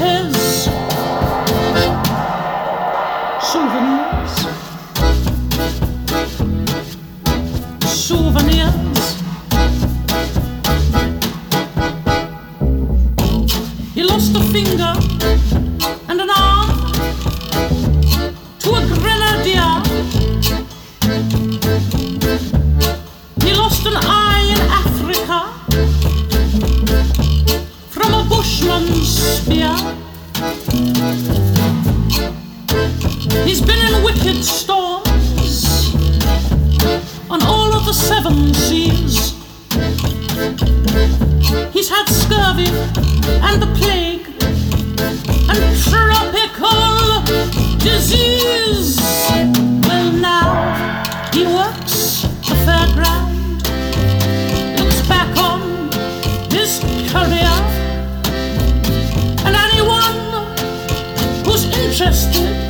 his souvenirs. He lost a finger and an arm to a grenadier. He lost an eye in Africa from a bushman's spear. He's been in wicked storms on all of the 7 seas. He's had scurvy and the plague and tropical disease. Well, now he works the fairground, looks back on his career, and anyone who's interested